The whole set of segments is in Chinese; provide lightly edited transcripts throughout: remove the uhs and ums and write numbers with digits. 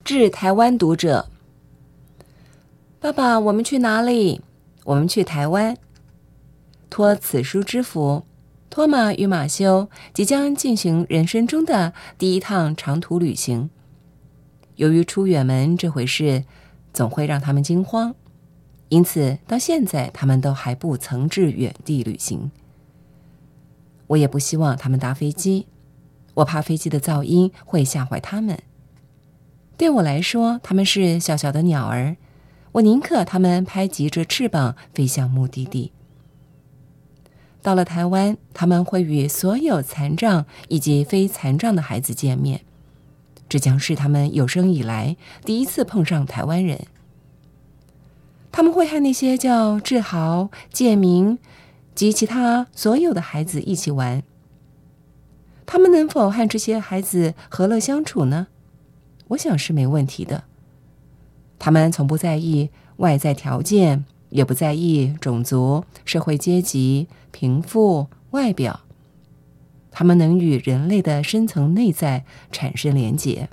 致台湾读者。爸爸，我们去哪里？我们去台湾。托此书之福，托马与马修即将进行人生中的第一趟长途旅行。由于出远门这回事总会让他们惊慌，因此到现在他们都还不曾至远地旅行。我也不希望他们搭飞机，我怕飞机的噪音会吓坏他们。对我来说，他们是小小的鸟儿，我宁可他们拍击着翅膀飞向目的地。到了台湾，他们会与所有残障以及非残障的孩子见面，这将是他们有生以来第一次碰上台湾人。他们会和那些叫志豪、建明及其他所有的孩子一起玩。他们能否和这些孩子和乐相处呢？我想是没问题的。他们从不在意外在条件，也不在意种族、社会阶级、贫富、外表。他们能与人类的深层内在产生连结。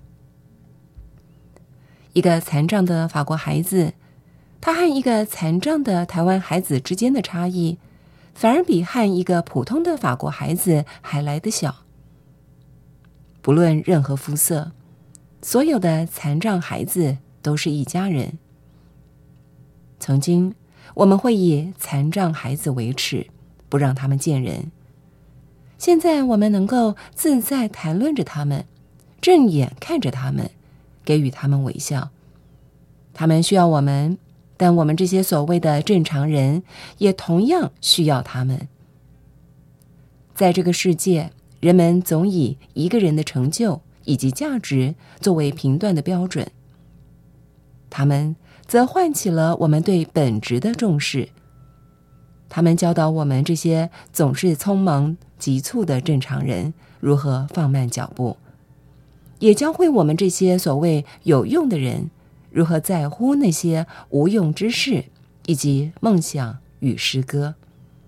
一个残障的法国孩子，他和一个残障的台湾孩子之间的差异，反而比和一个普通的法国孩子还来得小。不论任何肤色，所有的残障孩子都是一家人。曾经，我们会以残障孩子为耻，不让他们见人。现在我们能够自在谈论着他们，正眼看着他们，给予他们微笑。他们需要我们，但我们这些所谓的正常人也同样需要他们。在这个世界，人们总以一个人的成就以及价值作为评断的标准，他们则唤起了我们对本质的重视。他们教导我们这些总是匆忙急促的正常人如何放慢脚步，也教会我们这些所谓有用的人如何在乎那些无用之事以及梦想与诗歌。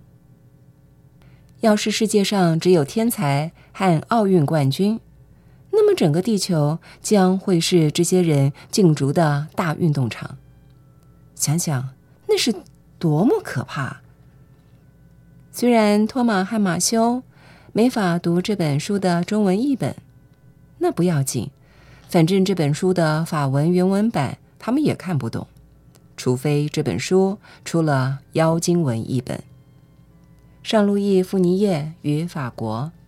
要是世界上只有天才和奥运冠军，那么整个地球将会是这些人竞逐的大运动场。想想那是多么可怕！虽然托马和马修没法读这本书的中文译本，那不要紧，反正这本书的法文原文版他们也看不懂，除非这本书出了妖精文译本。尚路易·傅尼叶于法国